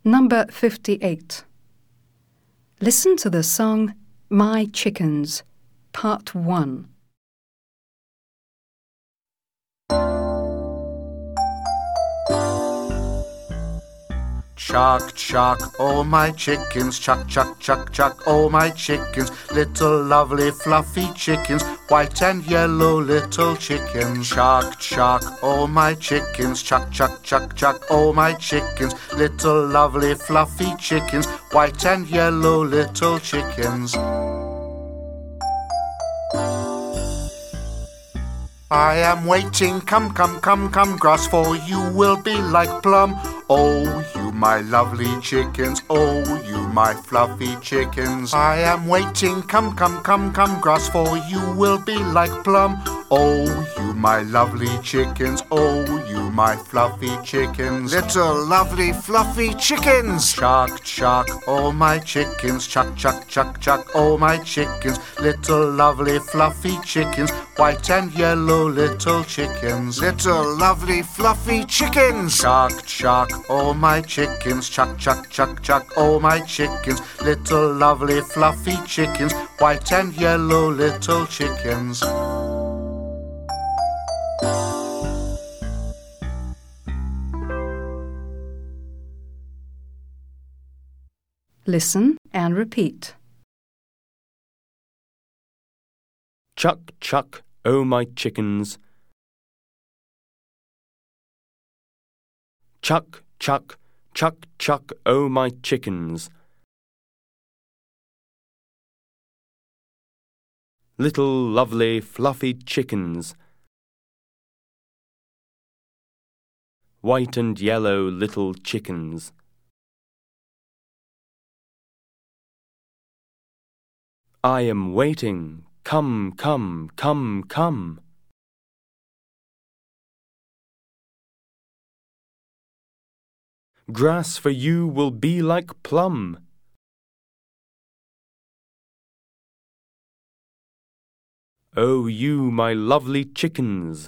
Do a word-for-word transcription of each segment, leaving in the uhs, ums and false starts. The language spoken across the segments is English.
Number fifty-eight. Listen to the song My Chickens, Part one. Chuck, chuck, oh my chickens, chuck, chuck, chuck, chuck, oh my chickens, little lovely fluffy chickens, white and yellow little chickens. Chuck, chuck, oh my chickens, chuck, chuck, chuck, chuck, oh my chickens, little lovely fluffy chickens, white and yellow little chickens. I am waiting, come, come, come, come, grass, for you will be like plum. Oh, you my lovely chickens, oh, you my fluffy chickens. I am waiting, come, come, come, come, grass, for you will be like plum. Oh, you my lovely chickens, oh, you my fluffy chickens. Little lovely fluffy chickens. Chuck, chuck, oh my chickens, chuck, chuck, chuck, chuck, oh my chickens. Little lovely fluffy chickens, white and yellow little chickens. Little lovely fluffy chickens. Chuck, chuck, oh my chickens, chuck, chuck, chuck, chuck, oh my chickens. Little lovely fluffy chickens, white and yellow little chickens. Listen and repeat. Chuck, chuck, oh my chickens. Chuck, chuck, chuck, chuck, oh my chickens. Little lovely fluffy chickens. White and yellow little chickens. I am waiting, come, come, come, come. Grass for you will be like plum. Oh, you my lovely chickens.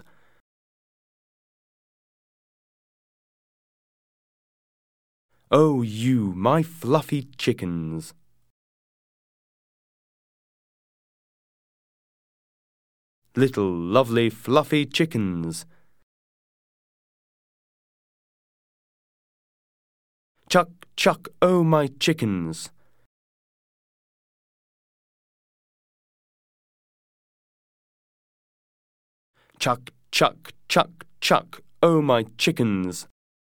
Oh, you my fluffy chickens. Little lovely fluffy chickens. Chuck, chuck, oh my chickens. Chuck, chuck, chuck, chuck, oh my chickens.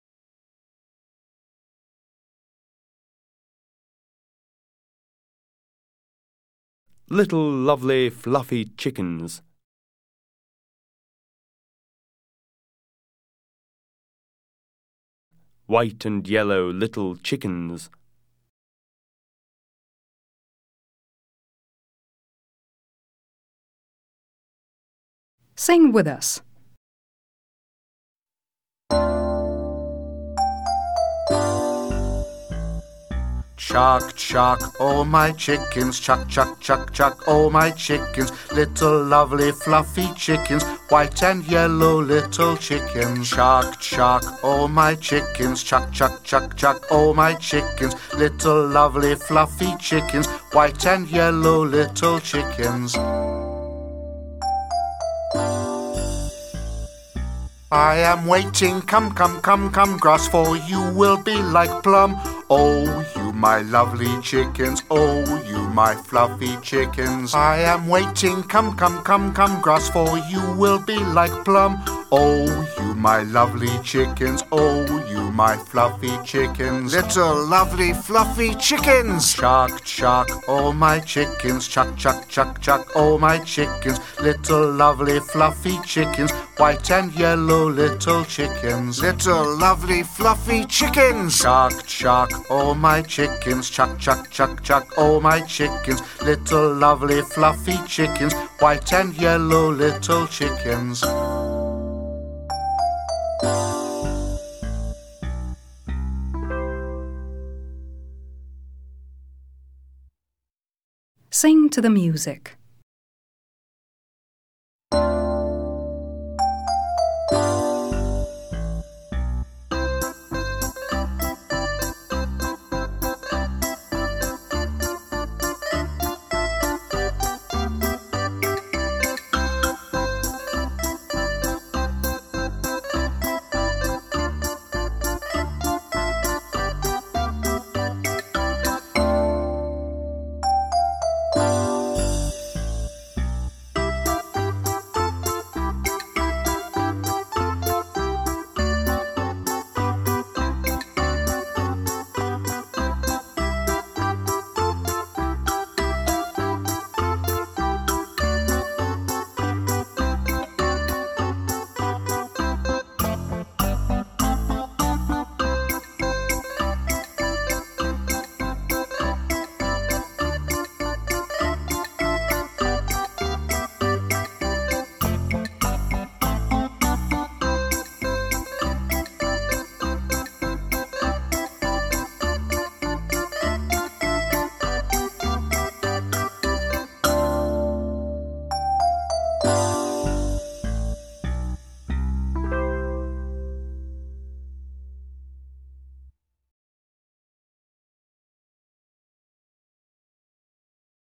Little lovely fluffy chickens. White and yellow little chickens. Sing with us. Chuck, chuck, oh my chickens, chuck, chuck, chuck, chuck, oh my chickens, little lovely fluffy chickens, white and yellow little chickens. Chuck, chuck, oh my chickens, chuck, chuck, chuck, chuck, oh my chickens, little lovely fluffy chickens, white and yellow little chickens. I am waiting, come, come, come, come, grass, for you will be like plum. Oh, you my lovely chickens, oh, you my fluffy chickens. I am waiting, come, come, come, come, grass, for you will be like plum. Oh, you my lovely chickens, oh, you my fluffy chickens. Little lovely fluffy chickens. Chuck, chuck, oh my chickens, chuck, chuck, chuck, chuck, oh my chickens. Little lovely fluffy chickens, white and yellow little chickens. Little lovely fluffy chickens. Chuck, chuck, oh my chickens, chuck, chuck, chuck, chuck, oh my chickens. Little lovely fluffy chickens, white and yellow little chickens. Sing to the music.